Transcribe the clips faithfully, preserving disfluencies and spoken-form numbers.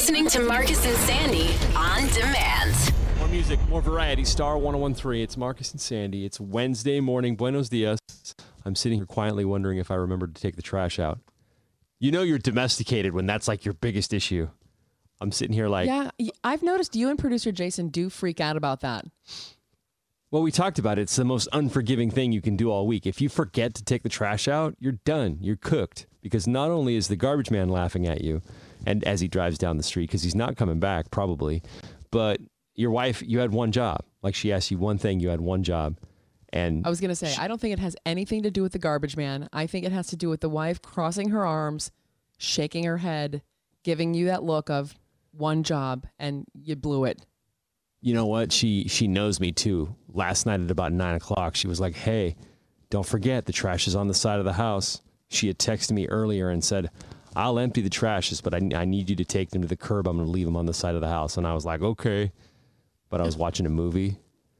listening to Marcus and Sandy on demand. More music, more variety. Star one oh one three. It's Marcus and Sandy. It's Wednesday morning. Buenos dias. I'm sitting here quietly wondering if I remembered to take the trash out. You know you're domesticated when that's like your biggest issue. I'm sitting here like... Yeah, I've noticed you and producer Jason do freak out about that. Well, we talked about it. It's the most unforgiving thing you can do all week. If you forget to take the trash out, you're done. You're cooked. Because not only is the garbage man laughing at you, and as he drives down the street, because he's not coming back, probably, but your wife, you had one job. Like she asked you one thing, you had one job. And I was going to say, she, I don't think it has anything to do with the garbage man. I think it has to do with the wife crossing her arms, shaking her head, giving you that look of one job, and you blew it. You know what? She she knows me too. Last night at about nine o'clock, she was like, hey, don't forget the trash is on the side of the house. She had texted me earlier and said, I'll empty the trashes, but I, I need you to take them to the curb. I'm going to leave them on the side of the house. And I was like, okay. But I was watching a movie.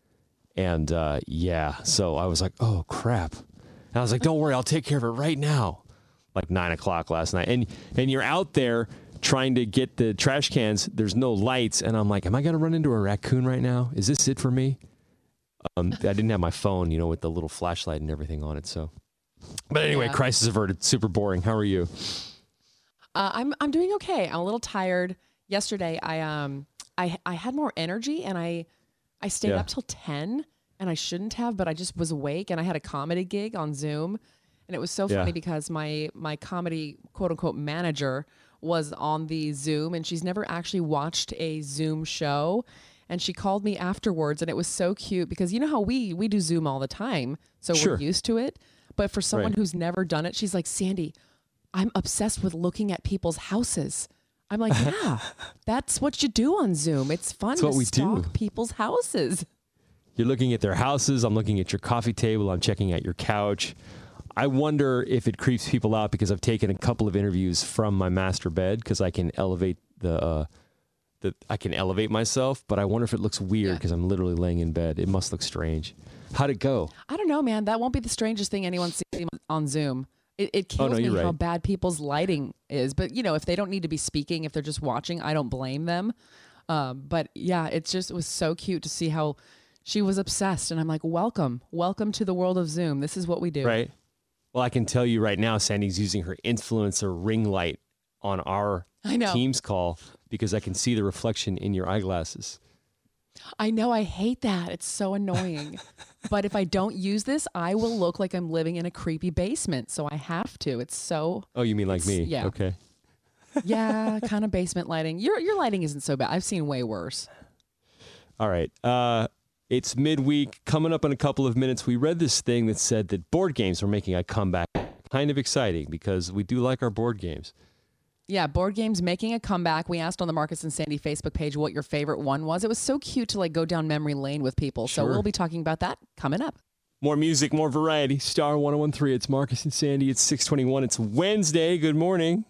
And uh, yeah, so I was like, oh, crap. And I was like, don't worry, I'll take care of it right now. Like nine o'clock last night. And and you're out there trying to get the trash cans. There's no lights. And I'm like, am I going to run into a raccoon right now? Is this it for me? Um, I didn't have my phone, you know, with the little flashlight and everything on it. So, but anyway, yeah. Crisis averted. Super boring. How are you? Uh, I'm I'm doing okay. I'm a little tired. Yesterday, I um I I had more energy and I I stayed yeah. up till ten and I shouldn't have, but I just was awake and I had a comedy gig on Zoom, and it was so funny yeah. because my my comedy quote unquote manager was on the Zoom and she's never actually watched a Zoom show, and she called me afterwards and it was so cute because you know how we we do Zoom all the time, so sure. we're used to it. But for someone right. who's never done it, she's like, Sandy, I'm obsessed with looking at people's houses. I'm like, yeah, that's what you do on Zoom. It's fun that's to what we stalk do. people's houses. You're looking at their houses. I'm looking at your coffee table. I'm checking out your couch. I wonder if it creeps people out because I've taken a couple of interviews from my master bed because I can elevate the, uh, the, I can elevate myself. But I wonder if it looks weird because yeah. I'm literally laying in bed. It must look strange. How'd it go? I don't know, man. That won't be the strangest thing anyone sees on Zoom. It, it kills oh, no, me right. how bad people's lighting is. But, you know, if they don't need to be speaking, if they're just watching, I don't blame them. Um, but, yeah, it's just it was so cute to see how she was obsessed. And I'm like, welcome. Welcome to the world of Zoom. This is what we do. Right. Well, I can tell you right now, Sandy's using her influencer ring light on our I know. Teams call because I can see the reflection in your eyeglasses. I know. I hate that. It's so annoying. But if I don't use this, I will look like I'm living in a creepy basement. So I have to. It's so... Oh, you mean like me? Yeah. Okay. Yeah, kind of basement lighting. Your your lighting isn't so bad. I've seen way worse. All right. Uh, it's midweek. Coming up in a couple of minutes, we read this thing that said that board games were making a comeback. Kind of exciting because we do like our board games. Yeah, board games making a comeback. We asked on the Marcus and Sandy Facebook page what your favorite one was. It was so cute to like go down memory lane with people. Sure. So we'll be talking about that coming up. More music, more variety. Star one oh one three. It's Marcus and Sandy. It's six twenty-one. It's Wednesday. Good morning.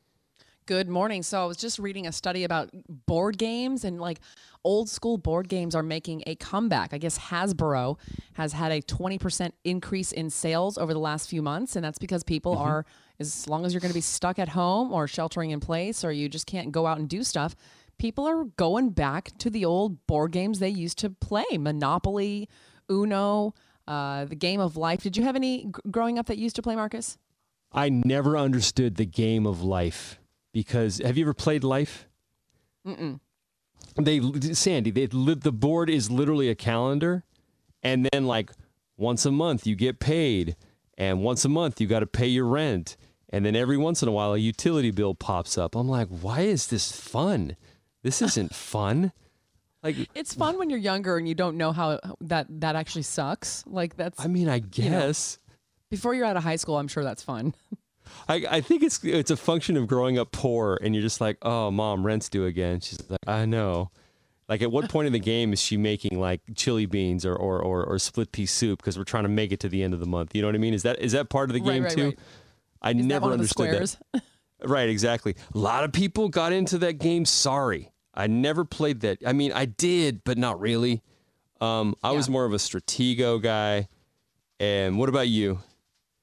Good morning. So I was just reading a study about board games and like old school board games are making a comeback. I guess Hasbro has had a twenty percent increase in sales over the last few months. And that's because people mm-hmm. are, as long as you're going to be stuck at home or sheltering in place or you just can't go out and do stuff, people are going back to the old board games they used to play. Monopoly, Uno, uh, the Game of Life. Did you have any g- growing up that you used to play, Marcus? I never understood the Game of Life because have you ever played Life? Mm-mm. They, Sandy, they, the board is literally a calendar. And then like once a month you get paid. And once a month you got to pay your rent. And then every once in a while a utility bill pops up. I'm like, why is this fun? This isn't fun. Like it's fun when you're younger and you don't know how that, that actually sucks. Like that's, I mean, I guess. You know, before you're out of high school, I'm sure that's fun. I, I think it's it's a function of growing up poor and you're just like, oh, mom, rent's due again. She's like, I know. Like at what point in the game is she making like chili beans or or, or, or split pea soup because we're trying to make it to the end of the month? You know what I mean? Is that is that part of the game right, right, too? Right. I is never that understood that. Right, exactly. A lot of people got into that game. Sorry. I never played that. I mean, I did, but not really. Um, I yeah. was more of a Stratego guy. And what about you?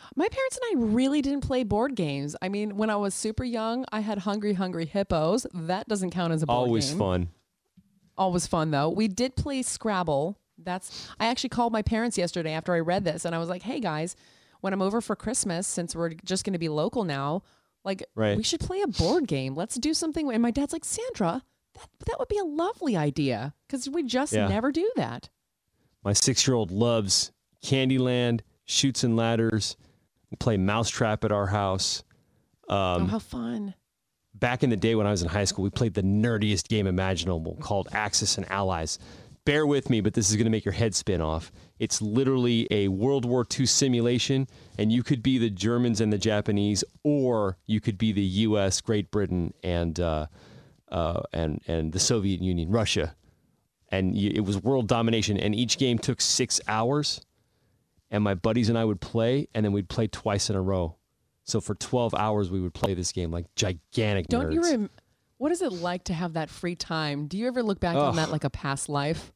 My parents and I really didn't play board games. I mean, when I was super young, I had Hungry Hungry Hippos. That doesn't count as a board Always game. fun. Always fun, though. We did play Scrabble. That's. I actually called my parents yesterday after I read this, and I was like, hey, guys, when I'm over for Christmas, since we're just going to be local now, like, right. we should play a board game. Let's do something. And my dad's like, Sandra, that, that would be a lovely idea because we just yeah. never do that. My six-year-old loves Candyland, Chutes and Ladders. We play Mousetrap at our house. Um, oh, how fun. Back in the day when I was in high school, we played the nerdiest game imaginable called Axis and Allies. Bear with me, but this is going to make your head spin off. It's literally a World War Two simulation, and you could be the Germans and the Japanese, or you could be the U S, Great Britain, and uh, uh, and and the Soviet Union, Russia. And you, it was world domination, and each game took six hours, and my buddies and I would play, and then we'd play twice in a row. So for twelve hours, we would play this game like gigantic Don't nerds. you rem- What is it like to have that free time? Do you ever look back Ugh. on that like a past life?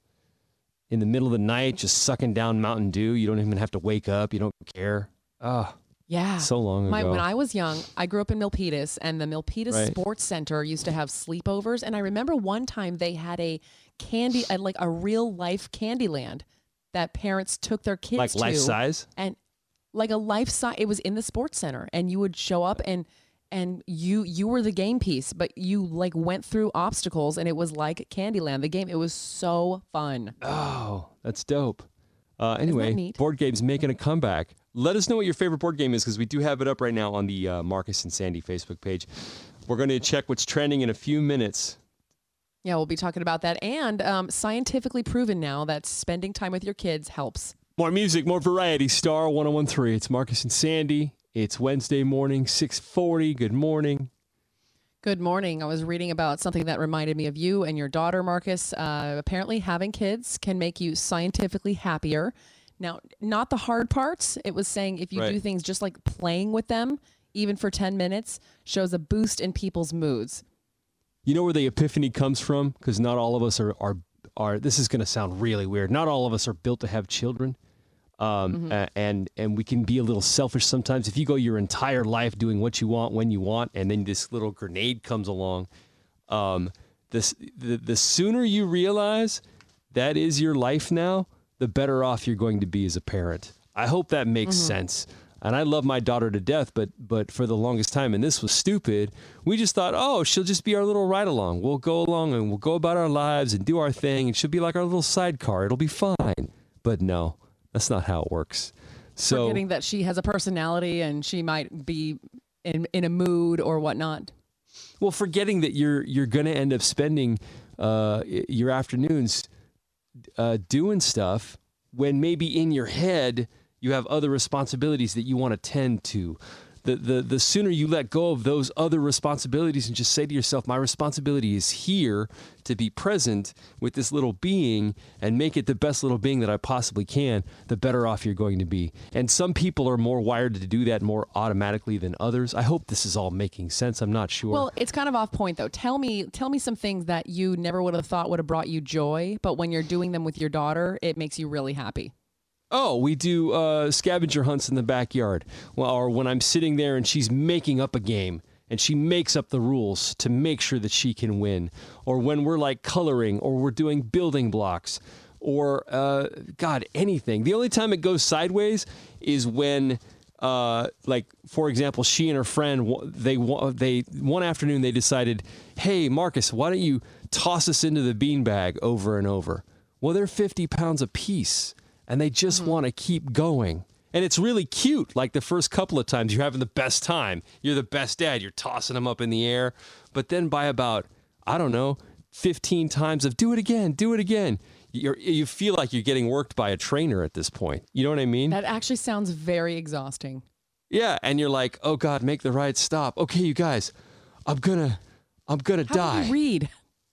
In the middle of the night, just sucking down Mountain Dew. You don't even have to wake up. You don't care. Oh, yeah. So long My, ago. when I was young, I grew up in Milpitas, and the Milpitas Right. Sports Center used to have sleepovers. And I remember one time they had a candy, uh, like a real life Candyland that parents took their kids Like to. life size? And like a life size, it was in the sports center, and you would show up and and you you were the game piece, but you like went through obstacles, and it was like Candyland, the game. It was so fun. Oh, that's dope. Uh, anyway, neat? board games making a comeback. Let us know what your favorite board game is, because we do have it up right now on the uh, Marcus and Sandy Facebook page. We're going to check what's trending in a few minutes. Yeah, we'll be talking about that, and um, scientifically proven now that spending time with your kids helps. More music, more variety. Star one oh one three. It's Marcus and Sandy. It's Wednesday morning, six forty. Good morning. Good morning. I was reading about something that reminded me of you and your daughter, Marcus. Uh, apparently, having kids can make you scientifically happier. Now, not the hard parts. It was saying if you Right. do things just like playing with them, even for ten minutes, shows a boost in people's moods. You know where the epiphany comes from? Because not all of us are, are, are, this is going to sound really weird. Not all of us are built to have children. Um, Mm-hmm. a- and, and we can be a little selfish sometimes. If you go your entire life doing what you want, when you want, and then this little grenade comes along, um, this, the, the sooner you realize that is your life now, the better off you're going to be as a parent. I hope that makes Mm-hmm. sense. And I love my daughter to death, but but for the longest time, and this was stupid, we just thought, oh, she'll just be our little ride-along. We'll go along and we'll go about our lives and do our thing, and she'll be like our little sidecar. It'll be fine. But no, that's not how it works. So Forgetting that she has a personality and she might be in, in a mood or whatnot. Well, forgetting that you're you're going to end up spending uh, your afternoons uh, doing stuff when maybe in your head you have other responsibilities that you want to tend to. The, the the sooner you let go of those other responsibilities and just say to yourself, my responsibility is here to be present with this little being and make it the best little being that I possibly can, the better off you're going to be. And some people are more wired to do that more automatically than others. I hope this is all making sense. I'm not sure. Well, it's kind of off point though. Tell me, tell me some things that you never would have thought would have brought you joy, but when you're doing them with your daughter, it makes you really happy. Oh, we do uh, scavenger hunts in the backyard. Well, or when I'm sitting there and she's making up a game and she makes up the rules to make sure that she can win. Or when we're like coloring or we're doing building blocks or, uh, God, anything. The only time it goes sideways is when, uh, like, for example, she and her friend, they, they one afternoon they decided, hey, Marcus, why don't you toss us into the beanbag over and over? Well, they're fifty pounds apiece. And they just mm-hmm. want to keep going. And it's really cute. Like the first couple of times, you're having the best time. You're the best dad. You're tossing them up in the air. But then by about, I don't know, fifteen times of do it again, do it again, you're, you feel like you're getting worked by a trainer at this point. You know what I mean? That actually sounds very exhausting. Yeah. And you're like, oh, God, make the right stop. Okay, you guys, I'm going to, I'm going to die. How do you read?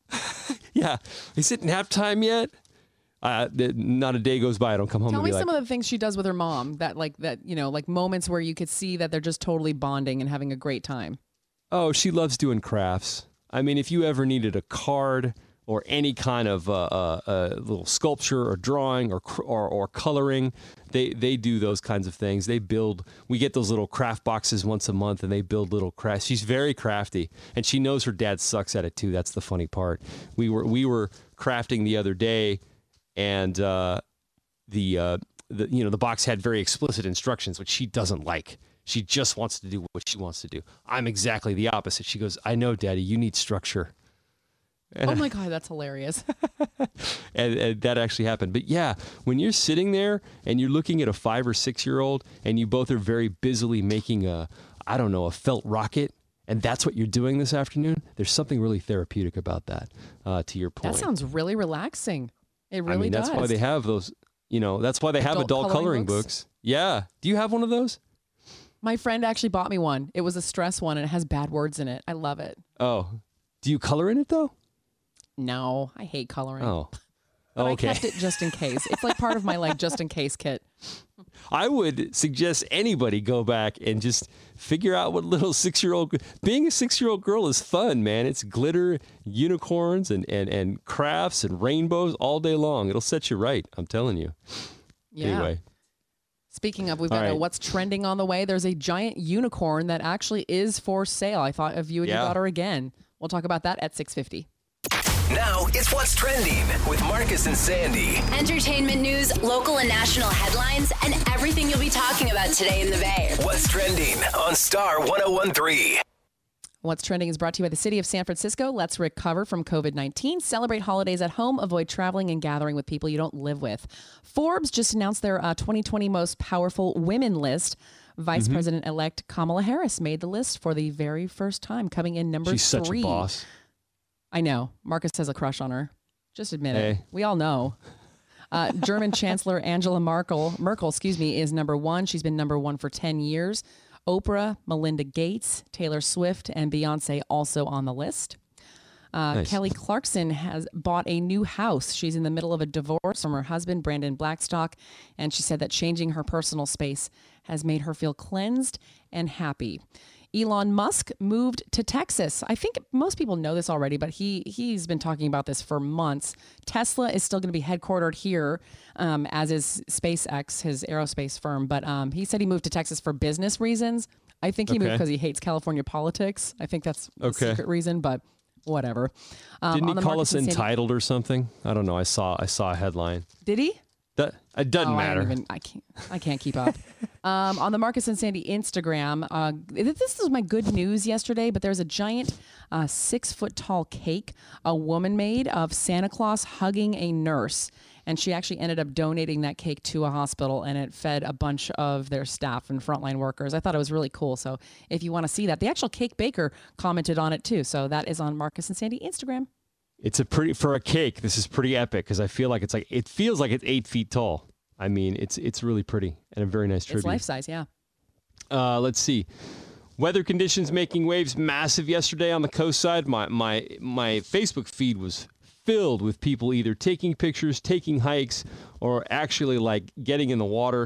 Yeah. Is it nap time yet? Uh, not a day goes by I don't come home Tell and me be some like, of the things she does with her mom that like that, you know, like moments where you could see that they're just totally bonding and having a great time. oh, she loves doing crafts. I mean, if you ever needed a card or any kind of uh, uh, uh, little sculpture or drawing or, or or coloring. They they do those kinds of things. They build. We get those little craft boxes once a month, and they build little crafts. She's very crafty, and she knows her dad sucks at it too. That's the funny part. We were we were crafting the other day, and uh, the uh, the you know the box had very explicit instructions, which she doesn't like. She just wants to do what she wants to do. I'm exactly the opposite. She goes, I know, Daddy, you need structure. And oh my God, that's hilarious. and, and that actually happened. But yeah, when you're sitting there and you're looking at a five or six year old and you both are very busily making a, I don't know, a felt rocket, and that's what you're doing this afternoon, there's something really therapeutic about that, uh, to your point. That sounds really relaxing. It really I mean, does. that's why they have those, you know, that's why they have Adult adult coloring, coloring books. books? Yeah. Do you have one of those? My friend actually bought me one. It was a stress one, and it has bad words in it. I love it. Oh. Do you color in it, though? No, I hate coloring. Oh. But Okay. I kept it just in case. It's like part of my like just in case kit. I would suggest anybody go back and just figure out what little six-year-old... Being a six-year-old girl is fun, man. It's glitter, unicorns, and, and, and crafts and rainbows all day long. It'll set you right, I'm telling you. Yeah. Anyway. Speaking of, we've All got a right. what's trending on the way. There's a giant unicorn that actually is for sale. I thought of you and Yeah. your daughter again. We'll talk about that at six fifty. Now it's What's Trending with Marcus and Sandy. Entertainment news, local and national headlines, and everything you'll be talking about today in the Bay. What's Trending on Star one oh one point three. What's Trending is brought to you by the City of San Francisco. Let's recover from covid nineteen. Celebrate holidays at home. Avoid traveling and gathering with people you don't live with. Forbes just announced their uh, twenty twenty Most Powerful Women list. Vice Mm-hmm. President-elect Kamala Harris made the list for the very first time, coming in number She's three. such a boss. I know. Marcus has a crush on her. Just admit it. Hey. We all know. Uh, German Chancellor Angela Merkel, Merkel, excuse me, is number one. She's been number one for ten years. Oprah, Melinda Gates, Taylor Swift, and Beyonce also on the list. Uh, Nice. Kelly Clarkson has bought a new house. She's in the middle of a divorce from her husband, Brandon Blackstock, and she said that changing her personal space has made her feel cleansed and happy. Elon Musk moved to Texas. I think most people know this already, but he he's been talking about this for months. Tesla is still going to be headquartered here, um, as is SpaceX, his aerospace firm. But um, he said he moved to Texas for business reasons. I think he moved Okay. because he hates California politics. I think that's the Okay. secret reason, but whatever. Um, Didn't on he the call Marcus us and Sandy- entitled or something? I don't know. I saw I saw a headline. Did he? That it doesn't Oh, I matter. don't even, I can't. I can't keep up. um, on the Marcus and Sandy Instagram, uh, this was my good news yesterday. But there's a giant, uh, six foot tall cake a woman made of Santa Claus hugging a nurse, and she actually ended up donating that cake to a hospital, and it fed a bunch of their staff and frontline workers. I thought it was really cool. So if you want to see that, the actual cake baker commented on it too. So that is on Marcus and Sandy Instagram. It's a pretty for a cake. This is pretty epic because I feel like it's like it feels like it's eight feet tall. I mean, it's it's really pretty and a very nice tribute. It's life size, yeah. Uh, let's see. Weather conditions making waves massive yesterday on the coast side. My my my Facebook feed was filled with people either taking pictures, taking hikes, or actually like getting in the water.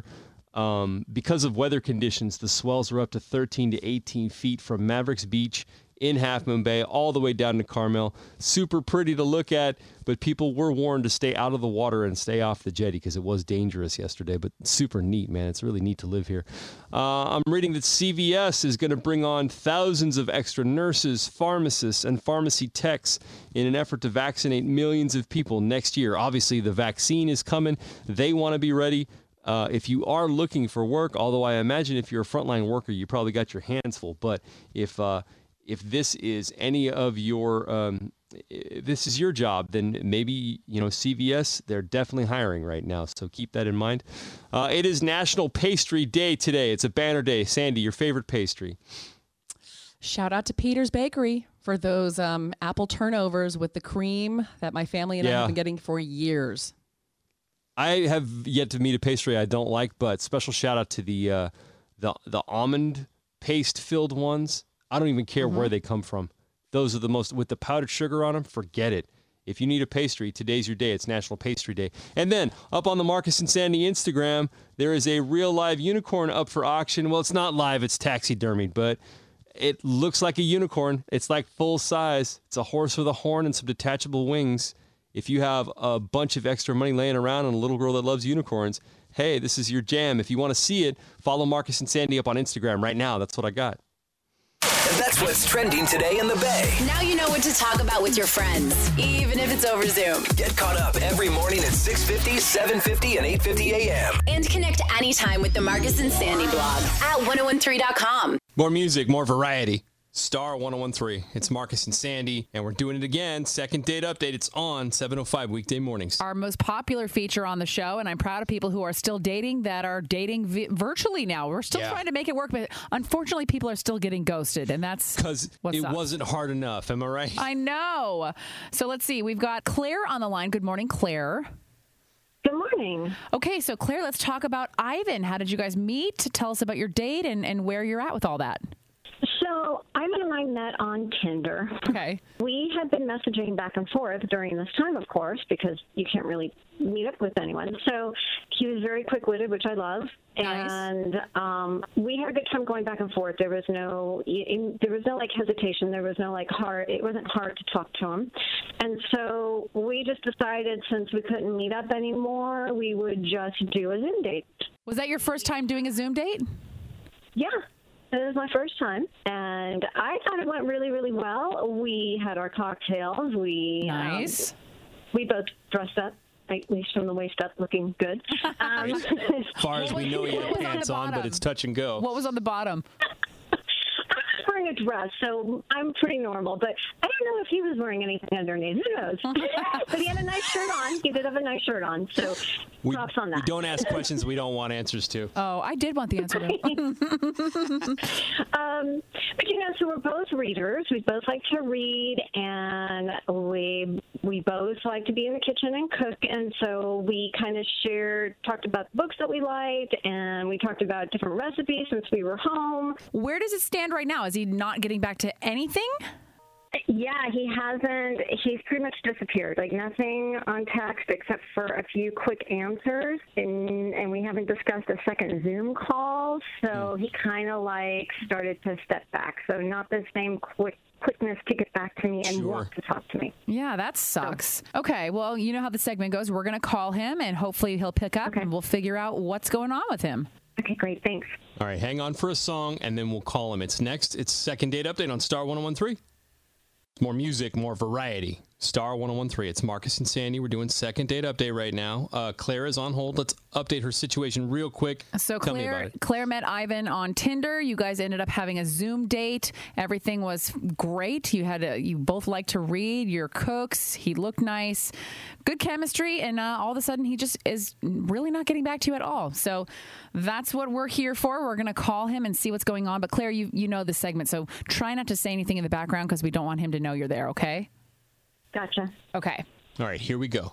Um, because of weather conditions, the swells were up to thirteen to eighteen feet from Mavericks Beach in Half Moon Bay all the way down to Carmel. Super pretty to look at, but people were warned to stay out of the water and stay off the jetty because it was dangerous yesterday, but super neat, man. It's really neat to live here. Uh, I'm reading that C V S is going to bring on thousands of extra nurses, pharmacists, and pharmacy techs in an effort to vaccinate millions of people next year. Obviously, the vaccine is coming. They want to be ready. Uh, if you are looking for work, although I imagine if you're a frontline worker, you probably got your hands full, but if uh, if this is any of your, um, if this is your job, then maybe, you know, C V S, they're definitely hiring right now. So keep that in mind. Uh, it is National Pastry Day today. It's a banner day. Sandy, your favorite pastry? Shout out to Peter's Bakery for those um, apple turnovers with the cream that my family and I Yeah. have been getting for years. I have yet to meet a pastry I don't like, but special shout out to the uh, the the almond paste filled ones. I don't even care Mm-hmm. where they come from. Those are the most, with the powdered sugar on them, forget it. If you need a pastry, today's your day. It's National Pastry Day. And then up on the Marcus and Sandy Instagram, there is a real live unicorn up for auction. Well, it's not live, it's taxidermied, but it looks like a unicorn. It's like full size. It's a horse with a horn and some detachable wings. If you have a bunch of extra money laying around and a little girl that loves unicorns, hey, this is your jam. If you want to see it, follow Marcus and Sandy up on Instagram right now. That's what I got. And that's what's trending today in the Bay. Now you know what to talk about with your friends, even if it's over Zoom. Get caught up every morning at six fifty, seven fifty, and eight fifty a.m. And connect anytime with the Marcus and Sandy blog at ten thirteen dot com. More music, more variety. Star ten thirteen. It's Marcus and Sandy, and we're doing it again. Second date update. It's on seven oh five weekday mornings. Our most popular feature on the show, and I'm proud of people who are still dating that are dating vi- virtually now. We're still Yeah. trying to make it work, but unfortunately, people are still getting ghosted, and that's Because what it sucks. wasn't hard enough. Am I right? I know. So let's see. We've got Claire on the line. Good morning, Claire. Good morning. Okay, so Claire, let's talk about Ivan. How did you guys meet? Tell us about your date and, and where you're at with all that. So Ivan and I met on Tinder. Okay. We had been messaging back and forth during this time, of course, because you can't really meet up with anyone. So he was very quick-witted, which I love. Nice. And um, we had a good time going back and forth. There was no, there was no like hesitation. There was no like hard. It wasn't hard to talk to him. And so we just decided, since we couldn't meet up anymore, we would just do a Zoom date. Was that your first time doing a Zoom date? Yeah. It was my first time, and I thought it went really, really well. We had our cocktails. We Nice. Um, we both dressed up, at least from the waist up, looking good. Um, As far as we know, you have What was on pants the on, but bottom? it's touch and go. What was on the bottom? I was wearing a dress, so I'm pretty normal. But I don't know if he was wearing anything underneath. Who knows? But he had a nice shirt on. He did have a nice shirt on, so We, props on that. we don't ask questions we don't want answers to. Oh, I did want the answer to. Um, but you know, so we're both readers. We both like to read, and we we both like to be in the kitchen and cook. And so we kind of shared, talked about books that we liked, and we talked about different recipes since we were home. Where does it stand right now? Is he not getting back to anything? Yeah, he hasn't. He's pretty much disappeared. Like nothing on text except for a few quick answers, and and we haven't discussed a second Zoom call. So he kind of like started to step back. So not the same quick quickness to get back to me and Sure. want to talk to me. Yeah, that sucks. Okay, well, you know how the segment goes. We're going to call him, and hopefully he'll pick up, Okay. and we'll figure out what's going on with him. Okay, great. Thanks. All right, hang on for a song, and then we'll call him. It's next. It's second date update on Star ten thirteen. More music, more variety. Star ten thirteen. It's Marcus and Sandy. We're doing second date update right now. Uh, Claire is on hold. Let's update her situation real quick. So Tell me about Claire, it. Claire met Ivan on Tinder. You guys ended up having a Zoom date. Everything was great. You had a, you both liked to read. You're cooks. He looked nice, good chemistry, and uh, all of a sudden he just is really not getting back to you at all. So that's what we're here for. We're going to call him and see what's going on. But Claire, you you know the segment, so try not to say anything in the background because we don't want him to know you're there. Okay? Gotcha. Okay. All right, here we go.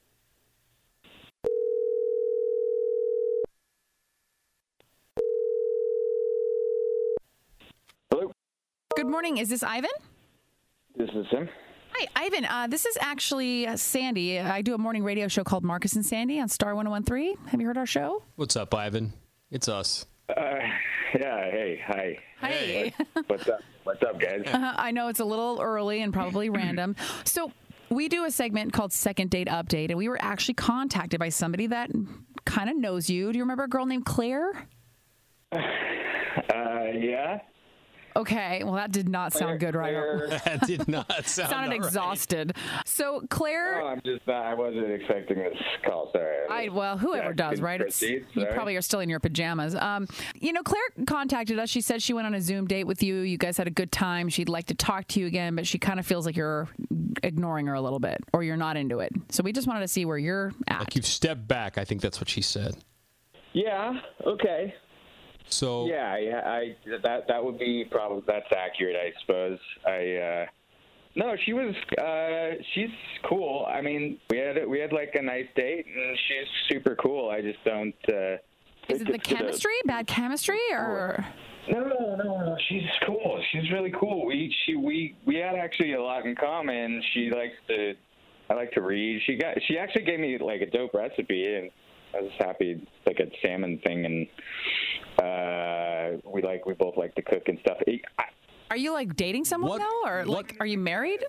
Hello, Good morning. Is this Ivan? this is him. Hi, Ivan. Uh, this is actually uh, Sandy. I do a morning radio show called Marcus and Sandy on Star ten thirteen. Have you heard our show? What's up, Ivan? It's us. Uh, yeah, hey, hi. Hey. What's up? What's up, guys? Uh, I know it's a little early and probably random. So we do a segment called Second Date Update, and we were actually contacted by somebody that kind of knows you. Do you remember a girl named Claire? Uh, yeah. Okay, well, that did not sound good, right? Claire- That did not sound Sounded all right. exhausted. So Claire, Oh, I'm just. Uh, I wasn't expecting this call. Sorry. I, well, whoever Yeah, does, can right? It's, proceed, you sorry. probably are still in your pajamas. Um, you know, Claire contacted us. She said she went on a Zoom date with you. You guys had a good time. She'd like to talk to you again, but she kind of feels like you're ignoring her a little bit or you're not into it. So we just wanted to see where you're at. Like you've stepped back. I think that's what she said. Yeah. Okay. So Yeah. Yeah. I. That. That would be probably. That's accurate. I suppose. I. uh No, she was. Uh, she's cool. I mean, we had we had like a nice date, and she's super cool. I just don't. Uh, Is it the chemistry? Bad chemistry? Or No, no, no, no. She's cool. She's really cool. We she we we had actually a lot in common. She likes to. I like to read. She got. She actually gave me like a dope recipe, and I was happy. Like a salmon thing, and uh, we like we both like to cook and stuff. I, Are you like dating someone What- now, or what- like are you married?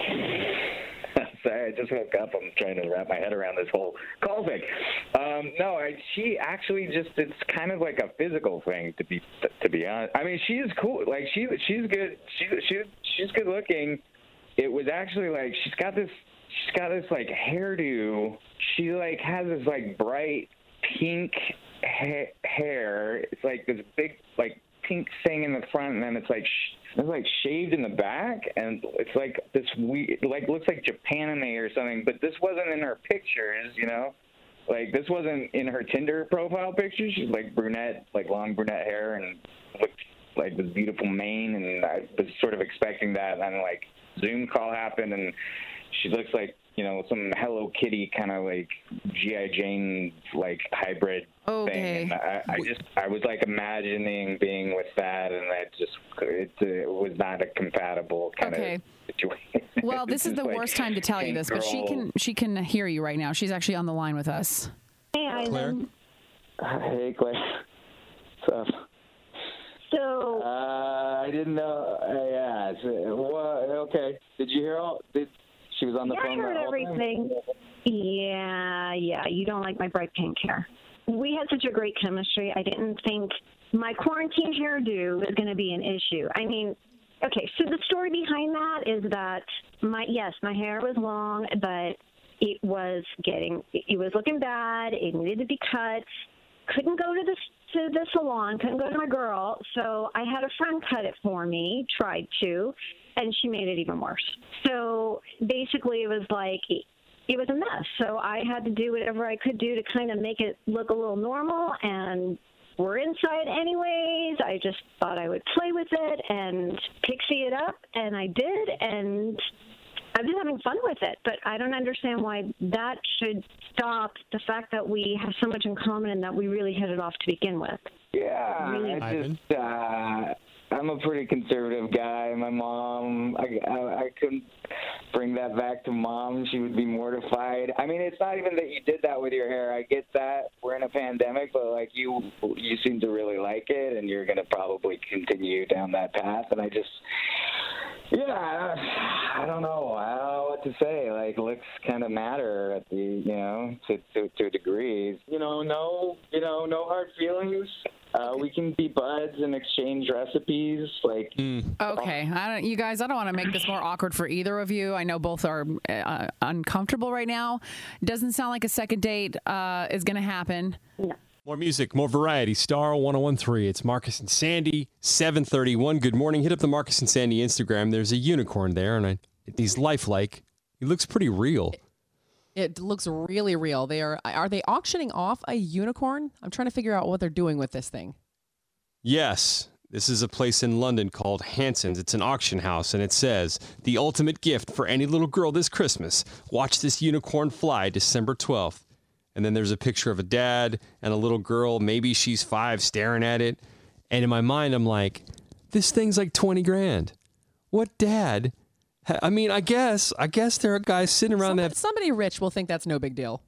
Sorry, I just woke up. I'm trying to wrap my head around this whole call thing. Um, no, I, she actually just, it's kind of like a physical thing, to be to be honest. I mean, she's cool. Like, she she's good. She, she, she's good looking. It was actually like, she's got this, she's got this, like, hairdo. She, like, has this, like, bright pink ha- hair. It's like this big, like, pink thing in the front, and then it's like, sh- it's like shaved in the back, and it's like this weird, like looks like Japanime or something. But this wasn't in her pictures, you know. Like this wasn't in her Tinder profile picture. She's like brunette, like long brunette hair, and looked like this beautiful mane. And I was sort of expecting that, and then like Zoom call happened, and she looks like, you know, some Hello Kitty kind of like G I. Jane like hybrid Okay. thing. And I, I just I was like imagining being with that, and that just it, it was not a compatible kind Okay. of situation. Well, this is It's the like worst time to tell you pink this, but she girl. can she can hear you right now. She's actually on the line with us. Hey, Claire? Ivan. Hey, Claire. What's up? So, Uh, I didn't know. Uh, yeah. It's, uh, well, okay. Did you hear all? Did she was on the yeah, I phone? heard the whole time? everything. Yeah, yeah. You don't like my bright pink hair. We had such a great chemistry. I didn't think my quarantine hairdo was going to be an issue. I mean, okay, so the story behind that is that my yes, my hair was long, but it was getting, it was looking bad. It needed to be cut. Couldn't go to the to the salon. Couldn't go to my girl. So I had a friend cut it for me. Tried to, and she made it even worse. So basically, it was like it was a mess. So I had to do whatever I could do to kind of make it look a little normal. And we're inside anyways. I just thought I would play with it and pixie it up, and I did. And I've been having fun with it, but I don't understand why that should stop the fact that we have so much in common and that we really hit it off to begin with. Yeah, Really? I Ivan? just, uh, I'm a pretty conservative guy. My mom, I, I, I couldn't bring that back to mom. She would be mortified. I mean, it's not even that you did that with your hair. I get that. We're in a pandemic, but, like, you you seem to really like it, and you're going to probably continue down that path. And I just, yeah, I don't know. I don't know what to say. Like, looks kind of matter at the, you know, to, to, to a degree. You know, no, you know, no hard feelings. Uh, we can be buds and exchange recipes. Like, Okay, I don't, you guys, I don't want to make this more awkward for either of you. I know both are uh, uncomfortable right now. Doesn't sound like a second date uh, is going to happen. More music, more variety. Star one oh one three. It's Marcus and Sandy, seven thirty-one. Good morning. Hit up the Marcus and Sandy Instagram. There's a unicorn there, and I, he's lifelike. He looks pretty real. It looks really real. They are are they auctioning off a unicorn? I'm trying to figure out what they're doing with this thing. Yes, this is a place in London called Hanson's. It's an auction house, and it says, the ultimate gift for any little girl this Christmas. Watch this unicorn fly December twelfth. And then there's a picture of a dad and a little girl. Maybe she's five, staring at it. And in my mind, I'm like, this thing's like twenty grand. What dad? I mean, I guess, I guess there are guys sitting around Somebody, that. somebody rich will think that's no big deal.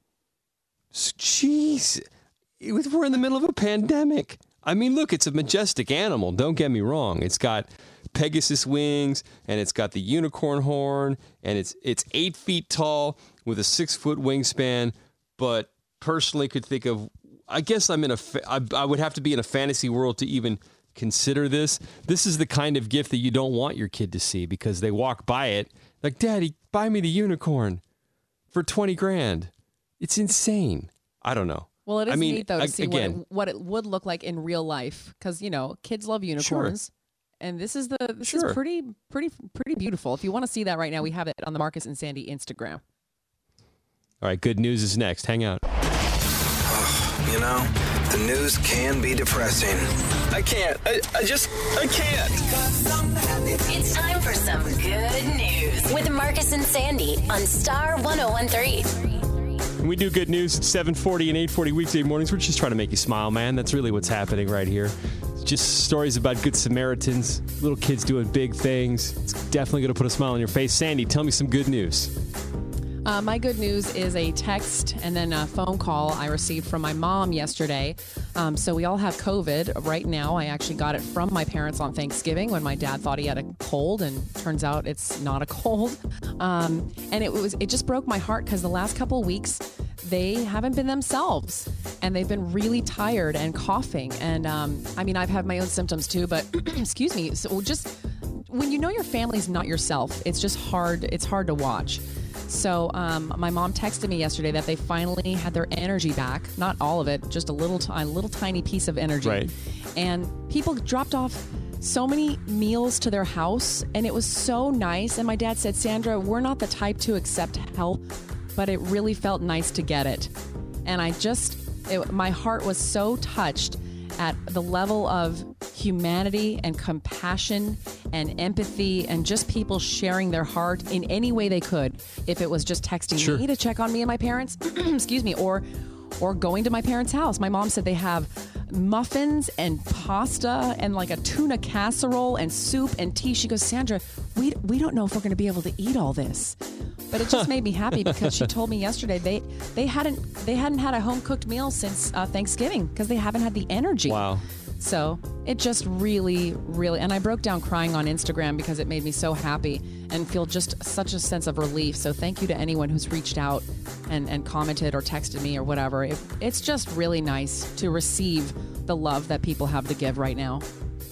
Jeez, it was- we're in the middle of a pandemic. I mean, look, it's a majestic animal. Don't get me wrong. It's got Pegasus wings, and it's got the unicorn horn, and it's it's eight feet tall with a six foot wingspan. But personally, could think of. I guess I'm in a. Fa- I, I would have to be in a fantasy world to even consider this. This is the kind of gift that you don't want your kid to see because they walk by it like, Daddy, buy me the unicorn for twenty grand. It's insane. I don't know. Well, it is I mean, neat though to ag- see again, what it, what it would look like in real life, because you know kids love unicorns, and this is the this Sure. is pretty pretty pretty beautiful. If you want to see that right now, we have it on the Marcus and Sandy Instagram. All right, good news is next. Hang out. You know, the news can be depressing. I can't. I, I just, I can't. It's time for some good news with Marcus and Sandy on Star one oh one three. When we do good news at seven forty and eight forty weekday mornings, we're just trying to make you smile, man. That's really what's happening right here. It's just stories about good Samaritans, little kids doing big things. It's definitely going to put a smile on your face. Sandy, tell me some good news. Uh, my good news is a text and then a phone call I received from my mom yesterday. Um, so we all have COVID right now. I actually got it from my parents on Thanksgiving when my dad thought he had a cold, and turns out it's not a cold. Um, and it was it just broke my heart because the last couple of weeks they haven't been themselves, and they've been really tired and coughing. And um, I mean, I've had my own symptoms too, but excuse me. So just when you know your family's not yourself, it's just hard. It's hard to watch. So um, my mom texted me yesterday that they finally had their energy back. Not all of it, just a little, t- a little tiny piece of energy. Right. And people dropped off so many meals to their house, and it was so nice. And my dad said, Sandra, we're not the type to accept help, but it really felt nice to get it. And I just, it, my heart was so touched at the level of humanity and compassion and empathy and just people sharing their heart in any way they could. If it was just texting Sure. me to check on me and my parents, excuse me, or or going to my parents' house. My mom said they have muffins and pasta and like a tuna casserole and soup and tea. She goes, Sandra, we we don't know if we're going to be able to eat all this. But it just made me happy because she told me yesterday they they hadn't they hadn't had a home cooked meal since uh, Thanksgiving because they haven't had the energy. Wow. So it just really, really, and I broke down crying on Instagram because it made me so happy and feel just such a sense of relief. So thank you to anyone who's reached out and, and commented or texted me or whatever. It, it's just really nice to receive the love that people have to give right now.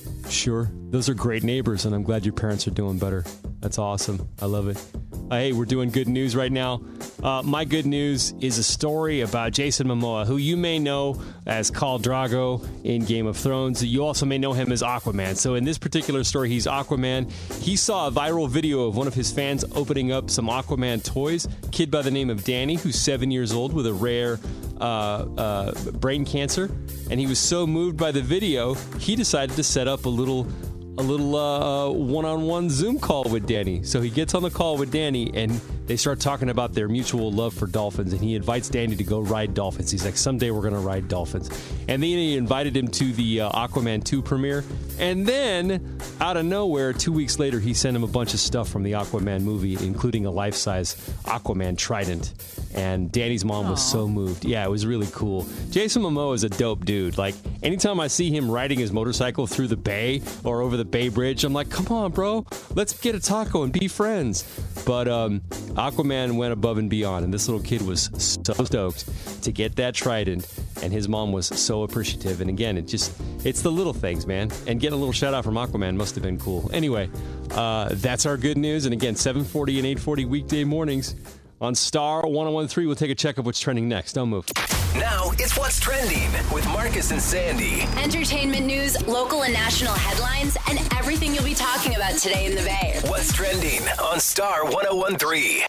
Sure. Those are great neighbors, and I'm glad your parents are doing better. That's awesome. I love it. Uh, hey, we're doing good news right now. Uh, my good news is a story about Jason Momoa, who you may know as Khal Drogo in Game of Thrones. You also may know him as Aquaman. So in this particular story, he's Aquaman. He saw a viral video of one of his fans opening up some Aquaman toys. A kid by the name of Danny, who's seven years old with a rare uh, uh, brain cancer. And he was so moved by the video, he decided to set up a little a little uh, one-on-one Zoom call with Danny. So he gets on the call with Danny, and they start talking about their mutual love for dolphins, and he invites Danny to go ride dolphins. He's like, someday we're going to ride dolphins. And then he invited him to the uh, Aquaman two premiere, and then, out of nowhere, two weeks later, he sent him a bunch of stuff from the Aquaman movie, including a life-size Aquaman trident. And Danny's mom Aww. was so moved. Yeah, it was really cool. Jason Momoa is a dope dude. Like, anytime I see him riding his motorcycle through the bay or over the Bay Bridge, I'm like, come on, bro. Let's get a taco and be friends. But um, Aquaman went above and beyond, and this little kid was so stoked to get that trident, and his mom was so appreciative. And again, it just, it's the little things, man. And getting a little shout out from Aquaman must have been cool. Anyway, uh, that's our good news. And again, seven forty and eight forty weekday mornings on Star one oh one point three. We'll take a check of what's trending next. Don't move. Now it's What's Trending with Marcus and Sandy. Entertainment news, local and national headlines, and everything you'll be talking about today in the Bay. What's Trending on Star one oh one point three.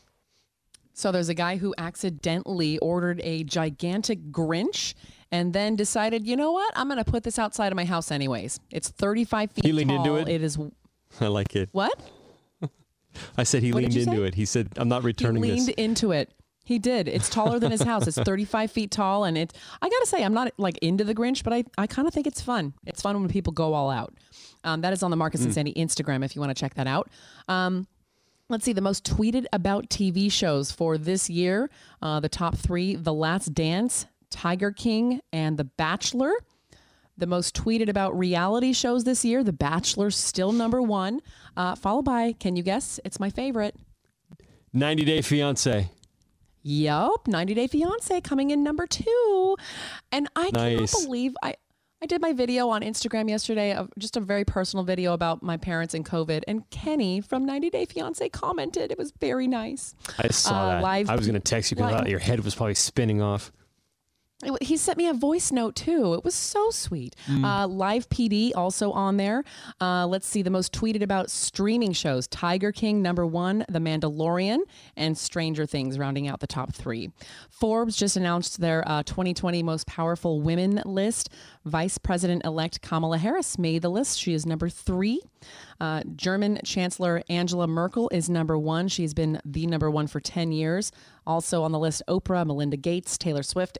So there's a guy who accidentally ordered a gigantic Grinch and then decided, you know what? I'm going to put this outside of my house anyways. It's thirty-five feet he leaned tall. into it? It is. I like it. What? I said he what leaned into say? it. He said, I'm not returning he leaned this. into it. He did. It's taller than his house. It's thirty-five feet tall. And it, I got to say, I'm not like into the Grinch, but I, I kind of think it's fun. It's fun when people go all out. Um, that is on the Marcus mm. and Sandy Instagram if you want to check that out. Um, let's see, the most tweeted about T V shows for this year. Uh, the top three, The Last Dance, Tiger King, and The Bachelor. The most tweeted about reality shows this year, The Bachelor, still number one, uh, followed by, can you guess? It's my favorite. ninety Day Fiancé. Yup, ninety Day Fiancé coming in number two. And I nice. cannot believe I, I did my video on Instagram yesterday, of just a very personal video about my parents and COVID. And Kenny from ninety Day Fiancé commented. It was very nice. I saw uh, that. Live, I was going to text you because your head was probably spinning off. He sent me a voice note, too. It was so sweet. Mm. Uh, Live P D also on there. Uh, let's see, the most tweeted about streaming shows. Tiger King, number one, The Mandalorian, and Stranger Things rounding out the top three. Forbes just announced their uh, twenty twenty most powerful women list. Vice President-elect Kamala Harris made the list. She is number three. Uh, German Chancellor Angela Merkel is number one. She's been the number one for ten years. Also on the list, Oprah, Melinda Gates, Taylor Swift, and Beyonce.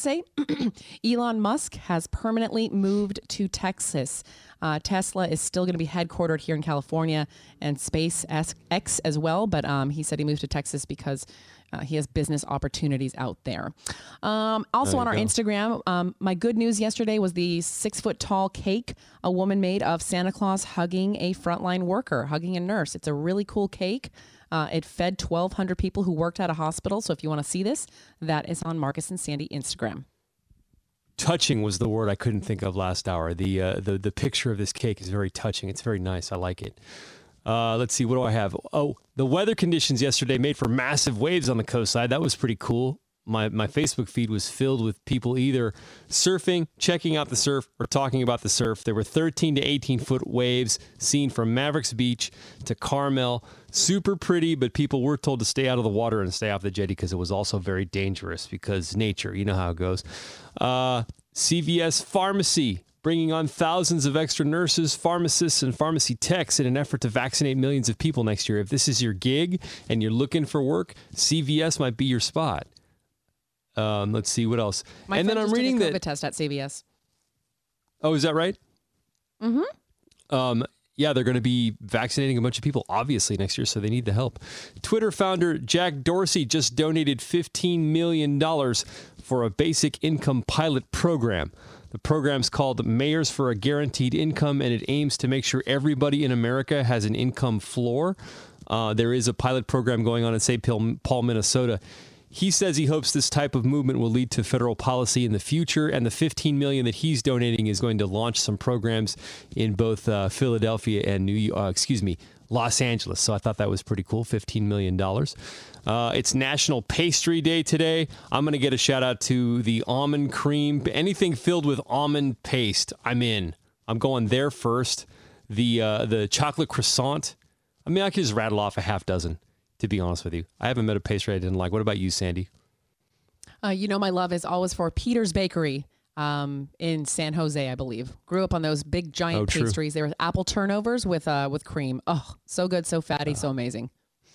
fiance, Elon Musk, has permanently moved to Texas. Uh, Tesla is still going to be headquartered here in California and SpaceX as well. But um, he said he moved to Texas because uh, he has business opportunities out there. Um, also on our go. Instagram, um, my good news yesterday was the six foot tall cake a woman made of Santa Claus hugging a frontline worker, hugging a nurse. It's a really cool cake. Uh, it fed twelve hundred people who worked at a hospital. So if you want to see this, that is on Marcus and Sandy Instagram. Touching was the word I couldn't think of last hour. The uh, the the picture of this cake is very touching. It's very nice. I like it. Uh, let's see. What do I have? Oh, the weather conditions yesterday made for massive waves on the coast side. That was pretty cool. My my Facebook feed was filled with people either surfing, checking out the surf, or talking about the surf. There were thirteen to eighteen foot waves seen from Mavericks Beach to Carmel. Super pretty, but people were told to stay out of the water and stay off the jetty because it was also very dangerous because nature, you know how it goes. Uh, C V S Pharmacy bringing on thousands of extra nurses, pharmacists, and pharmacy techs in an effort to vaccinate millions of people next year. If this is your gig and you're looking for work, C V S might be your spot. Um, let's see what else. My and then I'm reading that. COVID that. test at C V S. Oh, is that right? Mm-hmm. Um, yeah, they're going to be vaccinating a bunch of people, obviously, next year, so they need the help. Twitter founder Jack Dorsey just donated fifteen million dollars for a basic income pilot program. The program's called Mayors for a Guaranteed Income, and it aims to make sure everybody in America has an income floor. Uh, there is a pilot program going on in Saint Paul, Minnesota. He says he hopes this type of movement will lead to federal policy in the future, and the fifteen million dollars that he's donating is going to launch some programs in both uh, Philadelphia and New York, uh, excuse me, Los Angeles. So I thought that was pretty cool, fifteen million dollars. Uh, it's National Pastry Day today. I'm going to get a shout out to the almond cream. Anything filled with almond paste, I'm in. I'm going there first. The uh, the chocolate croissant. I mean, I could just rattle off a half dozen. To be honest with you, I haven't met a pastry I didn't like. What about you, Sandy? Uh, you know, my love is always for Peter's Bakery um, in San Jose, I believe. Grew up on those big giant oh, pastries. They were apple turnovers with uh, with cream. Oh, so good, so fatty, uh, so amazing.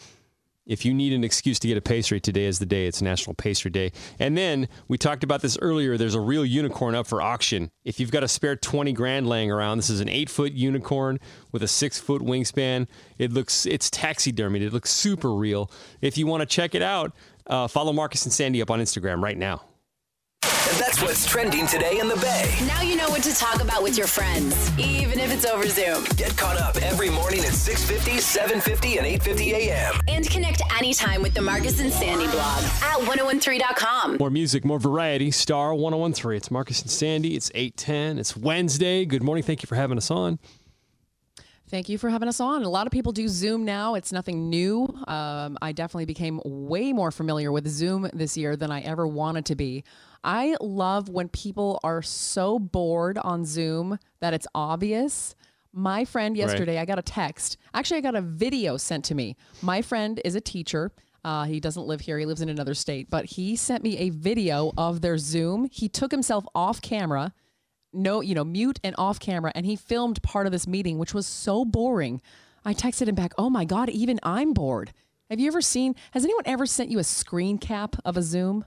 If you need an excuse to get a pastry, today is the day. It's National Pastry Day. And then we talked about this earlier. There's a real unicorn up for auction. If you've got a spare twenty grand laying around, this is an eight foot unicorn with a six foot wingspan. It looks, it's taxidermied. It looks super real. If you want to check it out, uh, follow Marcus and Sandy up on Instagram right now. And that's what's trending today in the Bay. Now you know what to talk about with your friends, even if it's over Zoom. Get caught up every morning at six fifty, seven fifty, and eight fifty a.m. And connect anytime with the Marcus and Sandy blog at ten thirteen dot com. More music, more variety. Star ten thirteen. It's Marcus and Sandy. It's eight ten. It's Wednesday. Good morning. Thank you for having us on. Thank you for having us on. A lot of people do Zoom now. It's nothing new. Um, I definitely became way more familiar with Zoom this year than I ever wanted to be. I love when people are so bored on Zoom that it's obvious. My friend yesterday, right. I got a text. Actually, I got a video sent to me. My friend is a teacher. Uh, he doesn't live here. He lives in another state. But he sent me a video of their Zoom. He took himself off camera. No, you know, mute and off camera. And he filmed part of this meeting, which was so boring. I texted him back, oh my God, even I'm bored. Have you ever seen, has anyone ever sent you a screen cap of a Zoom?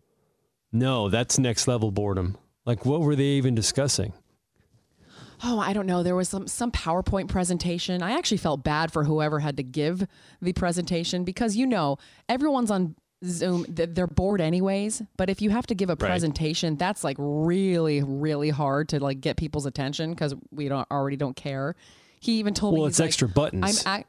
No, that's next level boredom. Like, what were they even discussing? Oh, I don't know. There was some, some PowerPoint presentation. I actually felt bad for whoever had to give the presentation because, you know, everyone's on Zoom, they're bored anyways. But if you have to give a presentation, right. that's like really, really hard to like get people's attention because we don't already don't care. He even told well, me, well, it's like, extra buttons. I'm ac-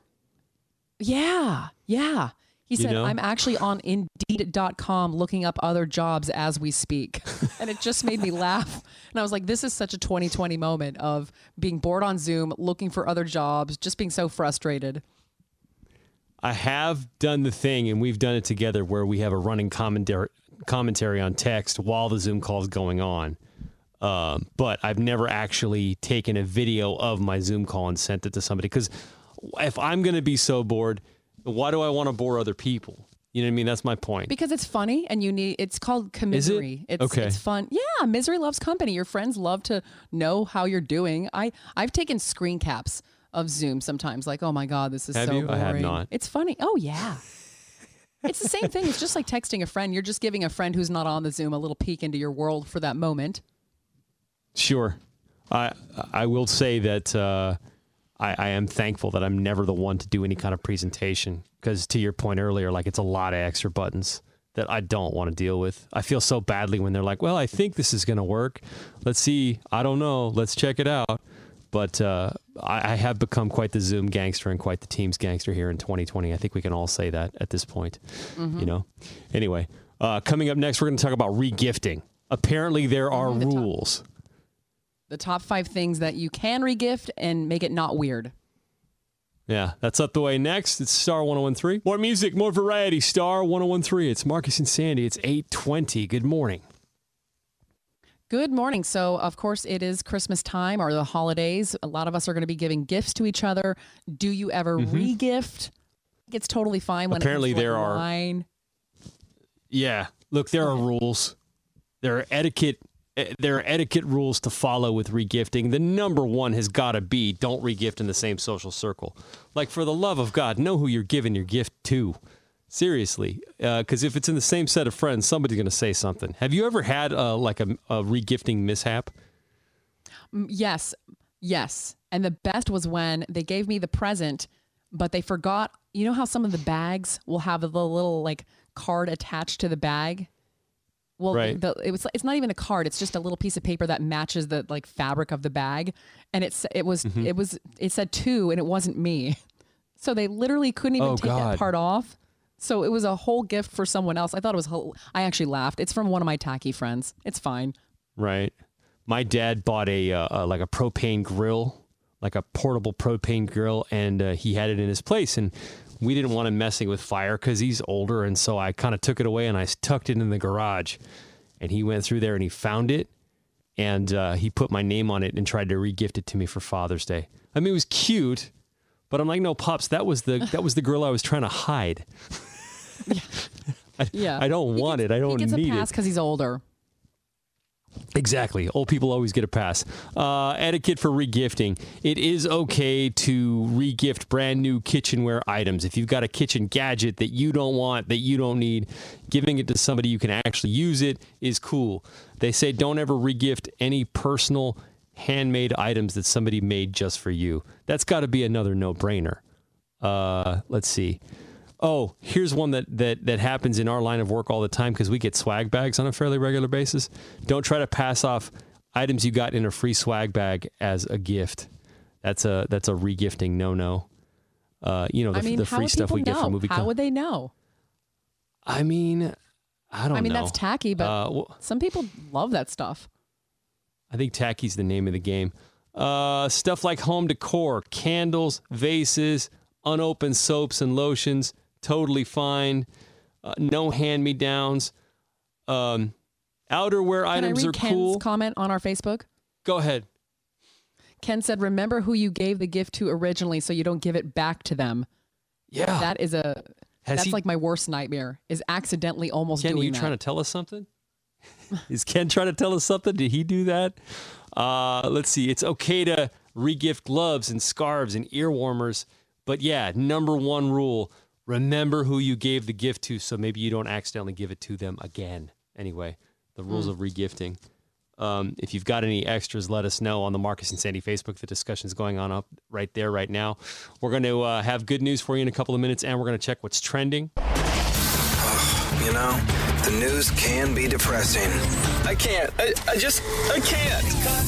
yeah, yeah. He said, you know? I'm actually on Indeed dot com looking up other jobs as we speak. And it just made me laugh. And I was like, this is such a twenty twenty moment of being bored on Zoom, looking for other jobs, just being so frustrated. I have done the thing, and we've done it together, where we have a running commentary, commentary on text while the Zoom call is going on. Um, but I've never actually taken a video of my Zoom call and sent it to somebody. Because if I'm going to be so bored, why do I want to bore other people? You know what I mean? That's my point. Because it's funny and you need, it's called commisery. Is it? It's, okay. It's fun. Yeah. Misery loves company. Your friends love to know how you're doing. I, I've taken screen caps of Zoom sometimes. Like, oh my God, this is have so you? boring. I have not. It's funny. Oh yeah. It's the same thing. It's just like texting a friend. You're just giving a friend who's not on the Zoom a little peek into your world for that moment. Sure. I I will say that uh, I, I am thankful that I'm never the one to do any kind of presentation because to your point earlier, like it's a lot of extra buttons that I don't want to deal with. I feel so badly when they're like, well, I think this is going to work. Let's see. I don't know. Let's check it out. But uh, I, I have become quite the Zoom gangster and quite the Teams gangster here in twenty twenty. I think we can all say that at this point. Mm-hmm. You know. Anyway, uh, coming up next, we're going to talk about regifting. Apparently, there are mm, the rules. Top, the top five things that you can regift and make it not weird. Yeah, that's up the way next. It's Star one oh one three. More music, more variety. Star one oh one three. It's Marcus and Sandy. It's eight twenty. Good morning. Good morning. So, of course, it is Christmas time or the holidays. A lot of us are going to be giving gifts to each other. Do you ever mm-hmm. re-gift? It's totally fine when Apparently it comes to there like are. wine. Yeah. Look, there are rules. There are etiquette. There are etiquette rules to follow with regifting. The number one has got to be don't regift in the same social circle. Like, for the love of God, know who you're giving your gift to. Seriously, because uh, if it's in the same set of friends, somebody's going to say something. Have you ever had uh, like a, a regifting mishap? Yes, yes. And the best was when they gave me the present, but they forgot. You know how some of the bags will have the little like card attached to the bag? Well, right. the, it was. It's not even a card. It's just a little piece of paper that matches the like fabric of the bag, and it's it was mm-hmm. it was it said two, and it wasn't me. So they literally couldn't even oh, take God. that part off. So it was a whole gift for someone else. I thought it was. I actually laughed. It's from one of my tacky friends. It's fine. Right. My dad bought a uh, like a propane grill, like a portable propane grill, and uh, he had it in his place, and we didn't want him messing with fire because he's older, and so I kind of took it away and I tucked it in the garage, and he went through there and he found it, and uh, he put my name on it and tried to re-gift it to me for Father's Day. I mean, it was cute, but I'm like, no, Pops, that was the that was the grill I was trying to hide. Yeah. I, yeah. I don't want gets, it. I don't he gets need a pass it. because he's older. Exactly. Old people always get a pass. Uh, etiquette for regifting. It is okay to regift brand new kitchenware items. If you've got a kitchen gadget that you don't want, that you don't need, giving it to somebody you can actually use it is cool. They say don't ever regift any personal handmade items that somebody made just for you. That's got to be another no-brainer. Uh, let's see. Oh, here's one that, that, that happens in our line of work all the time because we get swag bags on a fairly regular basis. Don't try to pass off items you got in a free swag bag as a gift. That's a that's a regifting no-no. Uh, you know, the, I mean, the free stuff we know? get from movie. How com- would they know? I mean, I don't know. I mean, know. That's tacky, but uh, well, some people love that stuff. I think tacky's the name of the game. Uh, stuff like home decor, candles, vases, unopened soaps and lotions. Totally fine. Uh, no hand-me-downs. Um, outerwear Can items I read are Ken's cool. Comment on our Facebook. Go ahead. Ken said, "Remember who you gave the gift to originally, so you don't give it back to them." Yeah, that is a. Has that's he, like my worst nightmare. Is accidentally almost Ken, doing are you that. trying to tell us something? Is Ken trying to tell us something? Did he do that? Uh, let's see. It's okay to regift gloves and scarves and ear warmers, but yeah, number one rule. Remember who you gave the gift to, so maybe you don't accidentally give it to them again. Anyway, the rules mm. of regifting. Um, if you've got any extras, let us know on the Marcus and Sandy Facebook. The discussion's going on up right there right now. We're going to uh, have good news for you in a couple of minutes, and we're going to check what's trending. Oh, you know, the news can be depressing. I can't. I, I just, I can't.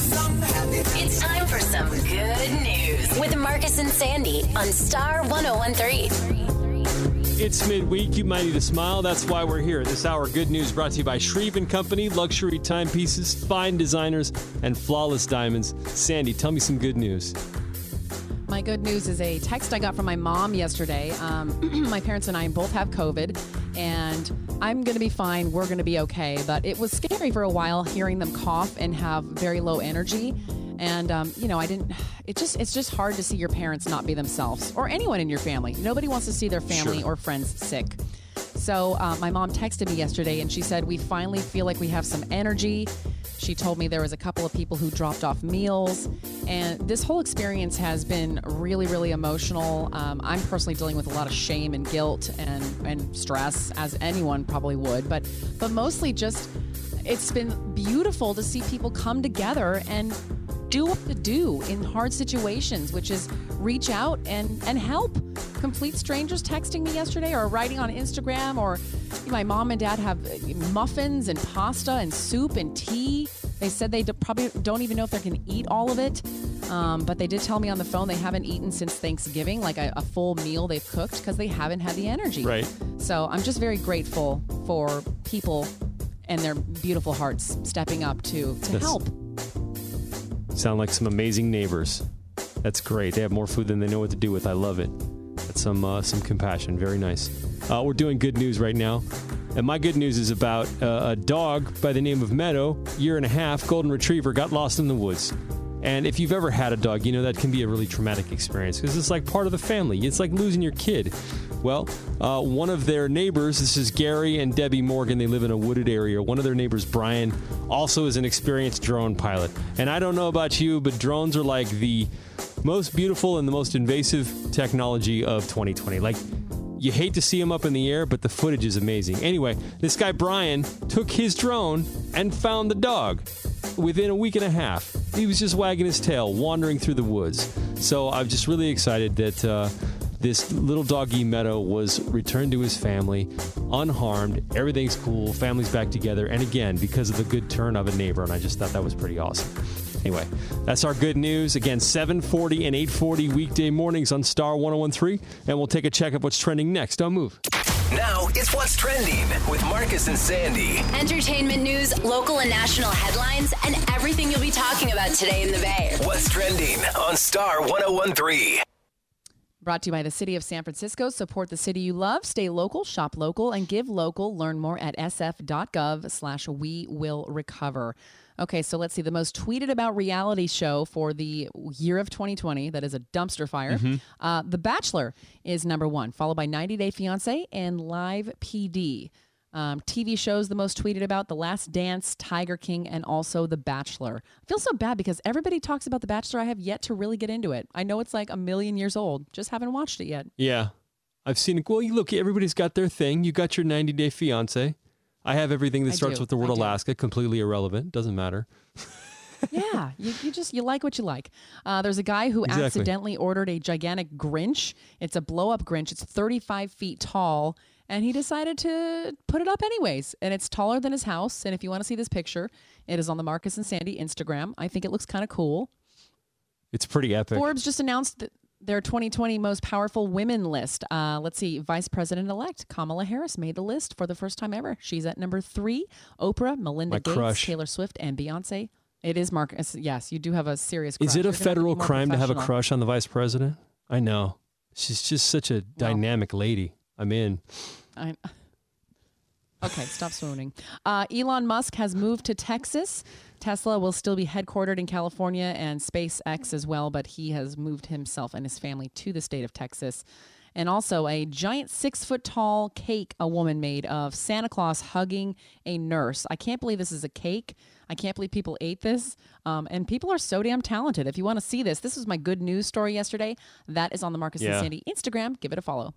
It's time for some good news with Marcus and Sandy on Star one oh one three. It's midweek. You might need a smile. That's why we're here. This hour, good news brought to you by Shreve and Company, luxury timepieces, fine designers, and flawless diamonds. Sandy, tell me some good news. My good news is a text I got from my mom yesterday. Um, my parents and I both have COVID, and I'm going to be fine. We're going to be okay. But it was scary for a while hearing them cough and have very low energy. And, um, you know, I didn't, it just, it's just hard to see your parents not be themselves or anyone in your family. Nobody wants to see their family Sure. or friends sick. So uh, my mom texted me yesterday and she said, we finally feel like we have some energy. She told me there was a couple of people who dropped off meals. And this whole experience has been really, really emotional. Um, I'm personally dealing with a lot of shame and guilt and, and stress, as anyone probably would. But, but mostly just, it's been beautiful to see people come together and do what to do in hard situations, which is reach out and, and help. Complete strangers texting me yesterday or writing on Instagram, or my mom and dad have muffins and pasta and soup and tea. They said they do, probably don't even know if they can eat all of it. Um, but they did tell me on the phone they haven't eaten since Thanksgiving, like a, a full meal they've cooked, because they haven't had the energy. Right. So I'm just very grateful for people and their beautiful hearts stepping up to, to That's, help. Sound like some amazing neighbors. That's great. They have more food than they know what to do with. I love it. That's some uh, some compassion. Very nice. Uh, we're doing good news right now. And my good news is about uh, a dog by the name of Meadow, year and a half, golden retriever, got lost in the woods. And if you've ever had a dog, you know that can be a really traumatic experience because it's like part of the family. It's like losing your kid. Well, uh, one of their neighbors, this is Gary and Debbie Morgan, they live in a wooded area. One of their neighbors, Brian, also is an experienced drone pilot. And I don't know about you, but drones are like the most beautiful and the most invasive technology of twenty twenty. Like, you hate to see them up in the air, but the footage is amazing. Anyway, this guy, Brian, took his drone and found the dog within a week and a half. He was just wagging his tail, wandering through the woods. So I'm just really excited that uh, this little doggy Meadow was returned to his family unharmed. Everything's cool. Family's back together. And again, because of the good turn of a neighbor. And I just thought that was pretty awesome. Anyway, that's our good news. Again, seven forty and eight forty weekday mornings on Star one oh one three. And we'll take a check of what's trending next. Don't move. Now it's What's Trending with Marcus and Sandy. Entertainment news, local and national headlines, and everything you'll be talking about today in the Bay. What's Trending on Star one oh one three. Brought to you by the City of San Francisco. Support the city you love. Stay local, shop local, and give local. Learn more at sf.gov slash we will recover. Okay, so let's see. The most tweeted about reality show for the year of twenty twenty, that is a dumpster fire. Mm-hmm. Uh, The Bachelor is number one, followed by ninety day fiancé and Live P D. Um, T V shows the most tweeted about: The Last Dance, Tiger King, and also The Bachelor. I feel so bad because everybody talks about The Bachelor. I have yet to really get into it. I know it's like a million years old. Just haven't watched it yet. Yeah. I've seen it. Well, you look, everybody's got their thing. You got your ninety day fiancé. I have everything that I starts do. with the word I do. Alaska. Completely irrelevant. Doesn't matter. Yeah, you, you just, you like what you like. Uh, there's a guy who Exactly. accidentally ordered a gigantic Grinch. It's a blow-up Grinch. It's thirty-five feet tall, and he decided to put it up anyways. And it's taller than his house. And if you want to see this picture, it is on the Marcus and Sandy Instagram. I think it looks kind of cool. It's pretty epic. Forbes just announced that their twenty twenty most powerful women list. Uh, let's see. Vice President-elect Kamala Harris made the list for the first time ever. She's at number three. Oprah, Melinda My Gates, crush. Taylor Swift, and Beyonce. It is Marcus. Yes, you do have a serious crush. Is it a You're gonna have to be federal more crime to have a professional. crush on the vice president? I know. She's just such a dynamic lady. I'm in. I, okay, stop swooning. Uh, Elon Musk has moved to Texas. Tesla will still be headquartered in California and SpaceX as well, but he has moved himself and his family to the state of Texas. And also a giant six-foot-tall cake a woman made of Santa Claus hugging a nurse. I can't believe this is a cake. I can't believe people ate this. Um, and people are so damn talented. If you want to see this, this was my good news story yesterday. That is on the Marcus Yeah. and Sandy Instagram. Give it a follow.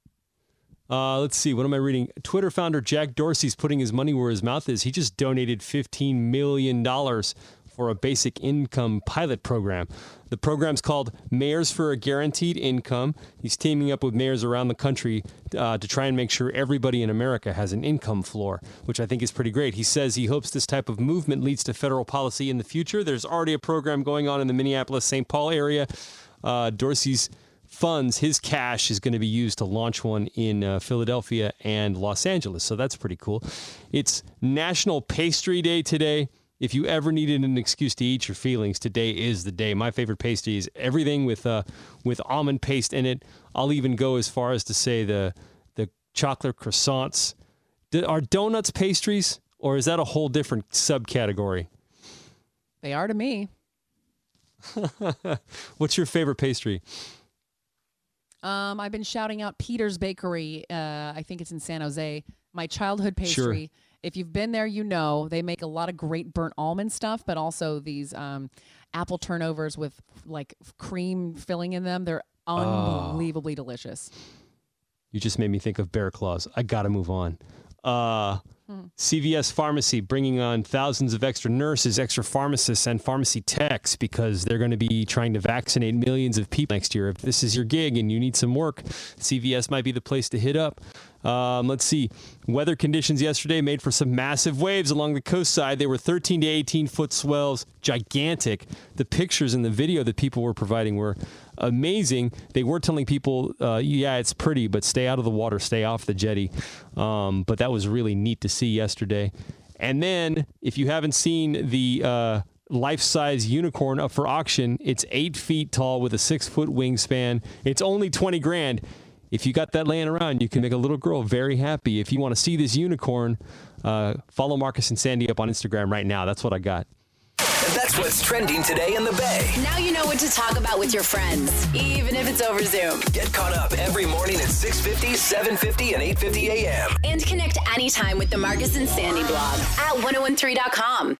Uh, let's see. What am I reading? Twitter founder Jack Dorsey's putting his money where his mouth is. He just donated fifteen million dollars for a basic income pilot program. The program's called Mayors for a Guaranteed Income. He's teaming up with mayors around the country uh, to try and make sure everybody in America has an income floor, which I think is pretty great. He says he hopes this type of movement leads to federal policy in the future. There's already a program going on in the Minneapolis-Saint Paul area. Uh, Dorsey's funds, his cash, is going to be used to launch one in uh, Philadelphia and Los Angeles. So that's pretty cool. It's National Pastry Day today. If you ever needed an excuse to eat your feelings, today is the day. My favorite pastry is everything with uh, with almond paste in it. I'll even go as far as to say the the chocolate croissants. Do, are donuts pastries, or is that a whole different subcategory? They are to me. What's your favorite pastry? Um, I've been shouting out Peter's Bakery. Uh, I think it's in San Jose. My childhood pastry. Sure. if you've been there, you know they make a lot of great burnt almond stuff, but also these um, apple turnovers with like cream filling in them. They're unbelievably oh. delicious. You just made me think of Bear Claws. I got to move on. Uh, hmm. C V S Pharmacy bringing on thousands of extra nurses, extra pharmacists, and pharmacy techs because they're going to be trying to vaccinate millions of people next year. If this is your gig and you need some work, C V S might be the place to hit up. Um, let's see. Weather conditions yesterday made for some massive waves along the coast side. They were thirteen to eighteen foot swells, gigantic. The pictures and the video that people were providing were amazing. They were telling people, uh, yeah, it's pretty, but stay out of the water, stay off the jetty. Um, but that was really neat to see yesterday. And then, if you haven't seen the uh, life-size unicorn up for auction, it's eight feet tall with a six-foot wingspan. It's only twenty grand. If you got that laying around, you can make a little girl very happy. If you want to see this unicorn, uh, follow Marcus and Sandy up on Instagram right now. That's what I got. And that's what's trending today in the Bay. Now you know what to talk about with your friends, even if it's over Zoom. Get caught up every morning at six fifty, seven fifty, and eight fifty a.m. And connect anytime with the Marcus and Sandy blog at ten thirteen dot com.